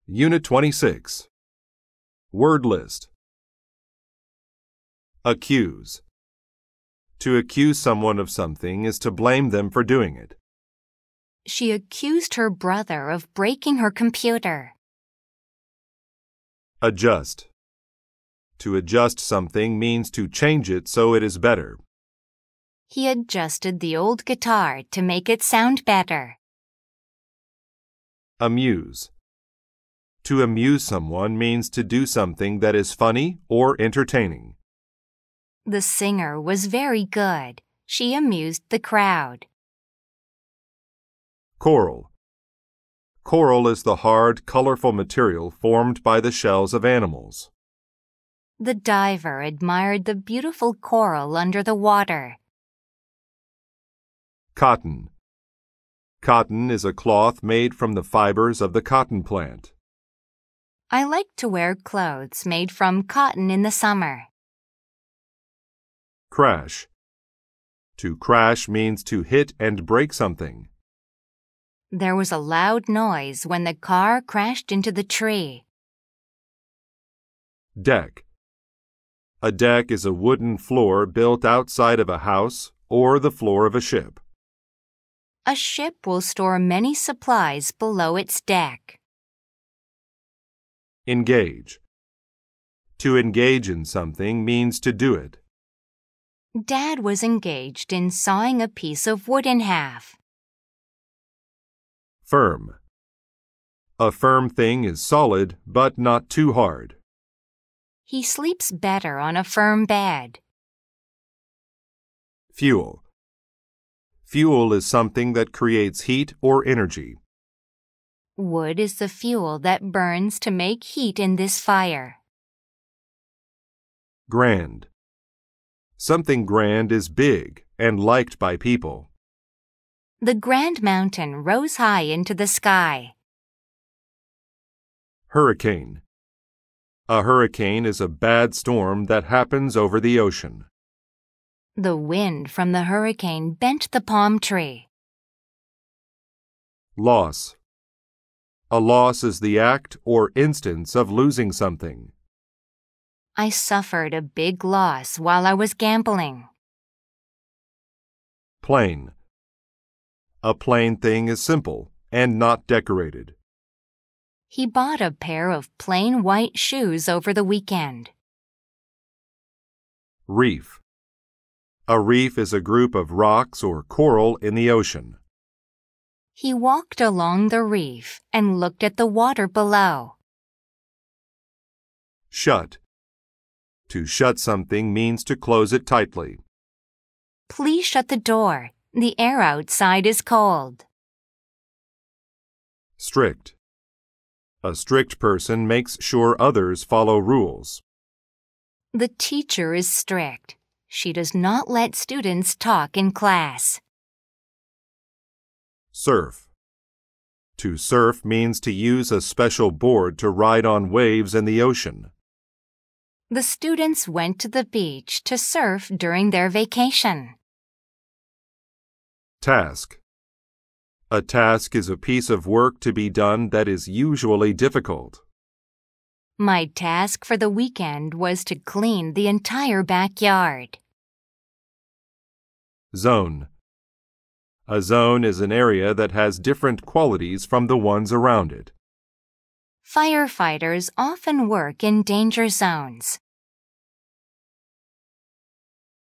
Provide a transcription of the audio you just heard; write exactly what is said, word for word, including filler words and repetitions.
Unit twenty-six. Word list. Accuse. To accuse someone of something is to blame them for doing it. She accused her brother of breaking her computer. Adjust. To adjust something means to change it so it is better. He adjusted the old guitar to make it sound better. Amuse. To amuse someone means to do something that is funny or entertaining. The singer was very good. She amused the crowd. Coral. Coral is the hard, colorful material formed by the shells of animals. The diver admired the beautiful coral under the water. Cotton. Cotton is a cloth made from the fibers of the cotton plant. I like to wear clothes made from cotton in the summer. Crash. To crash means to hit and break something. There was a loud noise when the car crashed into the tree. Deck. A deck is a wooden floor built outside of a house or the floor of a ship. A ship will store many supplies below its deck. Engage. To engage in something means to do it. Dad was engaged in sawing a piece of wood in half. Firm. A firm thing is solid but not too hard. He sleeps better on a firm bed. Fuel. Fuel is something that creates heat or energy. Wood is the fuel that burns to make heat in this fire. Grand. Something grand is big and liked by people. The Grand Mountain rose high into the sky. Hurricane. A hurricane is a bad storm that happens over the ocean. The wind from the hurricane bent the palm tree. Loss. A loss is the act or instance of losing something. I suffered a big loss while I was gambling. Plain. A plain thing is simple and not decorated. He bought a pair of plain white shoes over the weekend. Reef. A reef is a group of rocks or coral in the ocean. He walked along the reef and looked at the water below. Shut. To shut something means to close it tightly. Please shut the door. The air outside is cold. Strict. A strict person makes sure others follow rules. The teacher is strict. She does not let students talk in class. Surf. To surf means to use a special board to ride on waves in the ocean. The students went to the beach to surf during their vacation. Task. A task is a piece of work to be done that is usually difficult. My task for the weekend was to clean the entire backyard. Zone. A zone is an area that has different qualities from the ones around it. Firefighters often work in danger zones.